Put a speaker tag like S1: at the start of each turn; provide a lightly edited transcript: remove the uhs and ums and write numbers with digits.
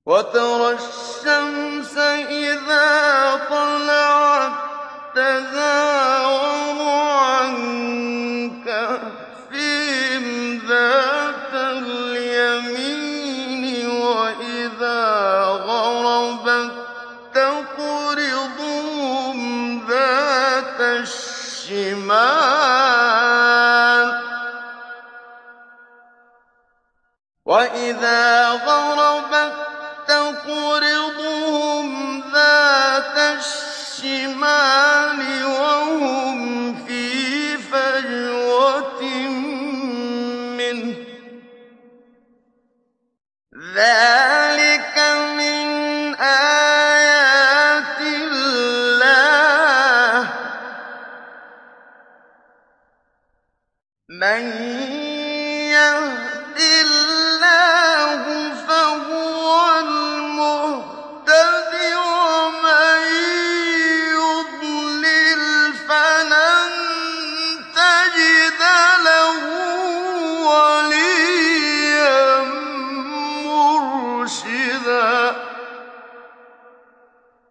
S1: وَتَرَى الشَّمْسَ إِذَا طَلَعَت تَّزَاوَرُ عَن كَهْفِهِمْ ذَاتَ الْيَمِينِ وَإِذَا غَرَبَت تَّقْرِضُهُمْ ذَاتَ الشِّمَالِ وَهُمْ فِي فَجْوَةٍ مِّنْهُ ۚ ذَٰلِكَ